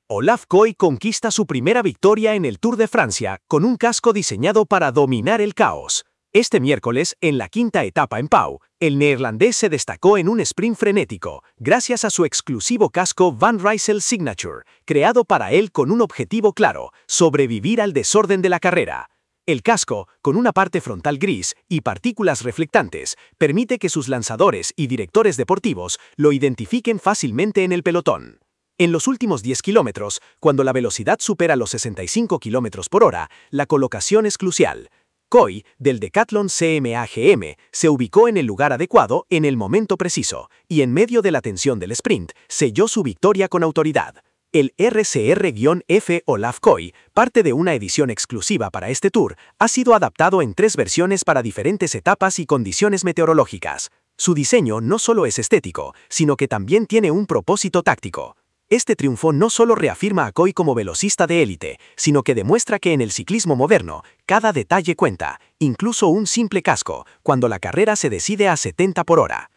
Olaf Koy conquista su primera victoria en el Tour de Francia con un casco diseñado para dominar el caos. Este miércoles, en la quinta etapa en Pau, el neerlandés se destacó en un sprint frenético, gracias a su exclusivo casco Van Rysel Signature, creado para él con un objetivo claro: sobrevivir al desorden de la carrera. El casco, con una parte frontal gris y partículas reflectantes, permite que sus lanzadores y directores deportivos lo identifiquen fácilmente en el pelotón. En los últimos 10 kilómetros, cuando la velocidad supera los 65 kilómetros por hora, la colocación es crucial. Koy, del Decathlon CMAGM, se ubicó en el lugar adecuado en el momento preciso, y en medio de la tensión del sprint, selló su victoria con autoridad. El RCR-F Olaf Koy, parte de una edición exclusiva para este tour, ha sido adaptado en 3 versiones para diferentes etapas y condiciones meteorológicas. Su diseño no solo es estético, sino que también tiene un propósito táctico. Este triunfo no solo reafirma a Koy como velocista de élite, sino que demuestra que en el ciclismo moderno, cada detalle cuenta, incluso un simple casco, cuando la carrera se decide a 70 por hora.